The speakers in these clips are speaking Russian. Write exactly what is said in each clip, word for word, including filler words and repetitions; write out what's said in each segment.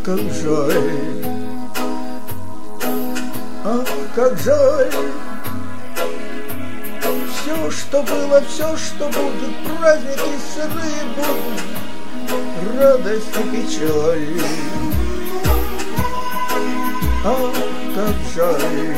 как жаль, ах, как жаль. Все, что было, все, что будет, праздники сырые будут, радость и печаль. Ах, как жаль,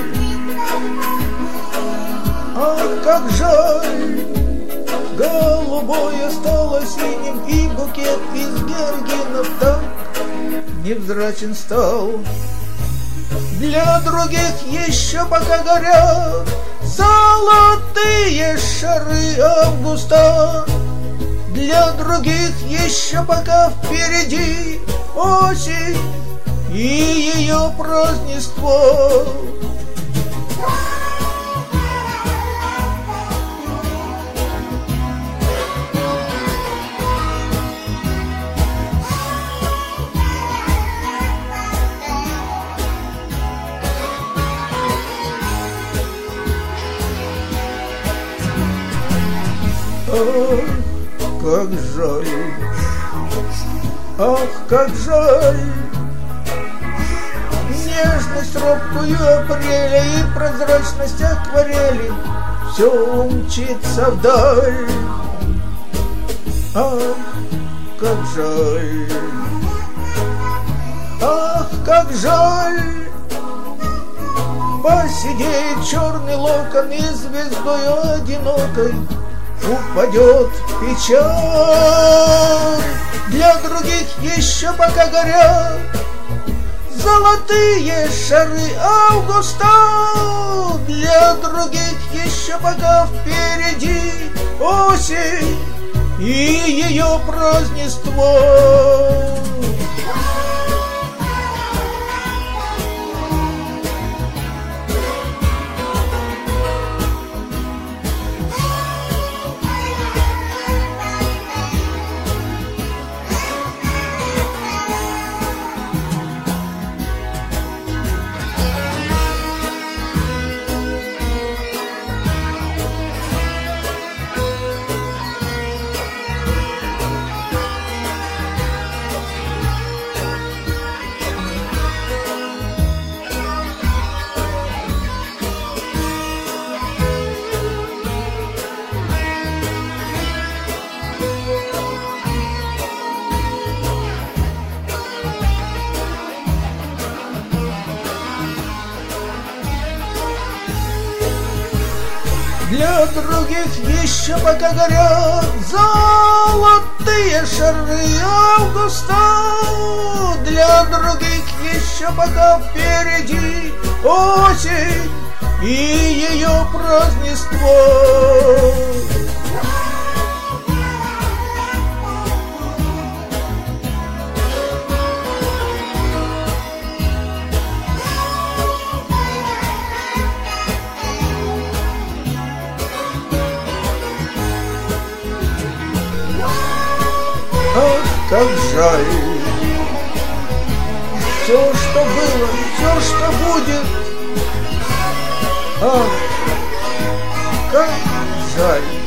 ах, как жаль. Голубое стало синим, и букет из георгинов так невзрачен стал. Для других еще пока горят золотые шары августа. Для других еще пока впереди осень и ее празднество. Ах, как жаль, ах, как жаль. Нежность робкую апреля и прозрачность акварели все умчится вдаль. Ах, как жаль, ах, как жаль. Посидеет черный локон и звездою одинокой упадет печаль. Для других еще пока горят золотые шары августа. Для других еще пока впереди осень и ее празднество. Для других еще пока горят золотые шары августа. Для других еще пока впереди осень и ее празднество. Ах, как жаль. Все, что было, все, что будет. Ах, как жаль.